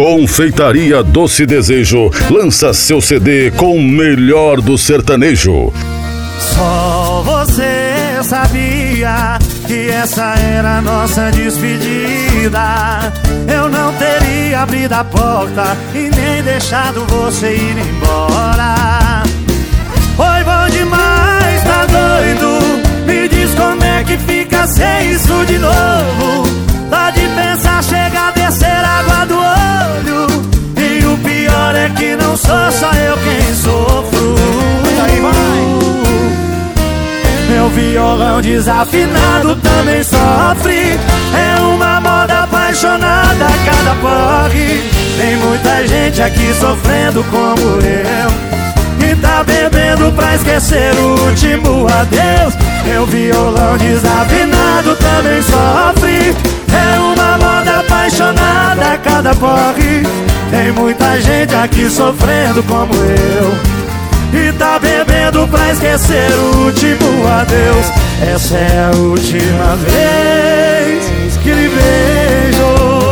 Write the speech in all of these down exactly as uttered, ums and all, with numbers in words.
Confeitaria Doce Desejo lança seu C D com o melhor do sertanejo. Só você sabia que essa era a nossa despedida. Eu não teria abrido a porta e nem deixado você ir embora. Foi bom demais, tá doido? Me diz como é que fica sem isso de novo. Só de pensar chega a descer água do olho. E o pior é que não sou só eu quem sofro. Aí vai. Meu violão desafinado também sofre. É uma moda apaixonada a cada porre. Tem muita gente aqui sofrendo como eu, e tá bebendo pra esquecer o último adeus. Meu violão desafinado também sofre. É uma moda apaixonada a cada porre. Tem muita gente aqui sofrendo como eu, e tá bebendo pra esquecer o último adeus. Essa é a última vez que lhe vejo.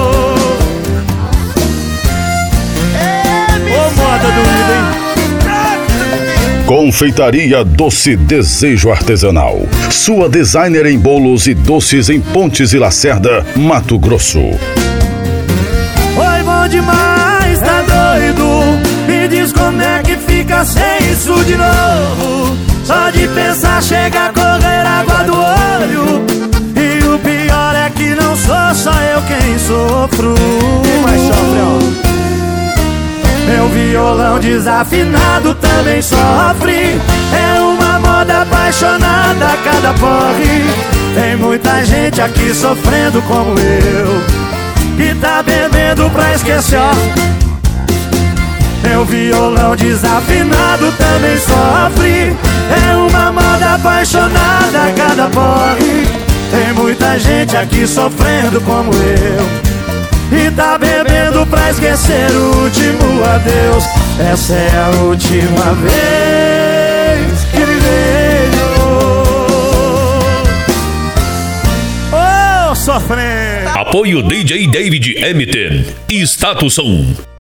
Ô moda doída, hein? Confeitaria Doce Desejo Artesanal. Sua designer em bolos e doces em Pontes e Lacerda, Mato Grosso. Foi bom demais, tá doido? Me diz como é que fica sem isso de novo. Só de pensar chega a correr água do olho. E o pior é que não sou só eu quem sofro. Quem mais sofre, ó? Meu violão desafinado também sofre. É uma moda apaixonada a cada porre. Tem muita gente aqui sofrendo como eu, e tá bebendo pra esquecer, ó. Meu violão desafinado também sofre. É uma moda apaixonada a cada porre. Tem muita gente aqui sofrendo como eu, e tá bebendo pra esquecer o último adeus. Essa é a última vez que lhe vejo. Oh, sofrendo. Apoio D J David Emmiten e Status Som.